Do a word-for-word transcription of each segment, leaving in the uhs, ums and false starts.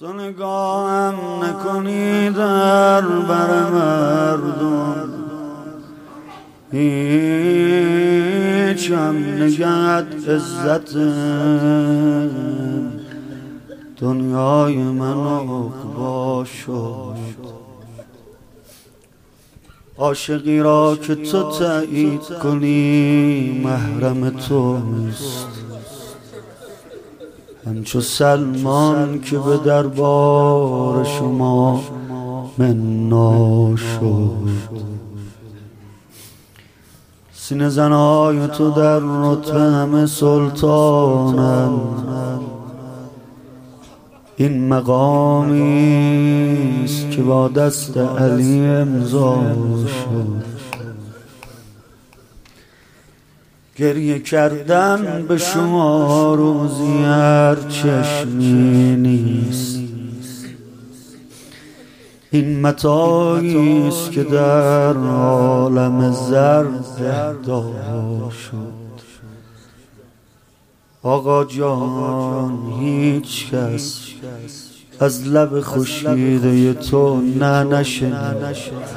تو نگاهم نکنی در بر مردم، هیچم نگهت عزت دنیای من عقبا شد. عاشقی را که تو تأیید کنی محرم توست، همچو سلمان که به دربار شما منا شد. سینه زنهای تو در رتبه همه سلطانند، این مقامی است که با دست علی امضا شد. گریه کردن به شما روزی هر چشمی نیست، این متاعی است که در عالم زر اهدا شد. آقا جان هیچ کس از لب خشکیده تو نه نشنید،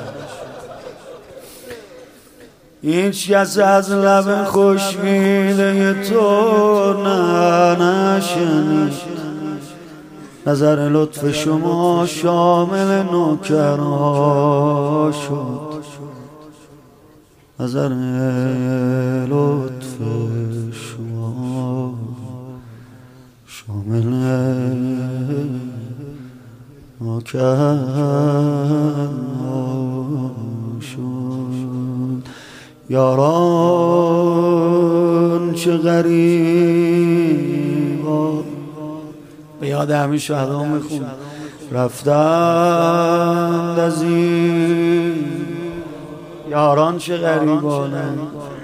هیچ کس از لب خشکیده تو نه نشنید. نظر لطف شما شامل نوکرها شد، نظر لطف شما شامل نوکرها شد. یاران چه غریبا، به یاد همین شهدا میخون، رفتند از این یاران چه غریبانند.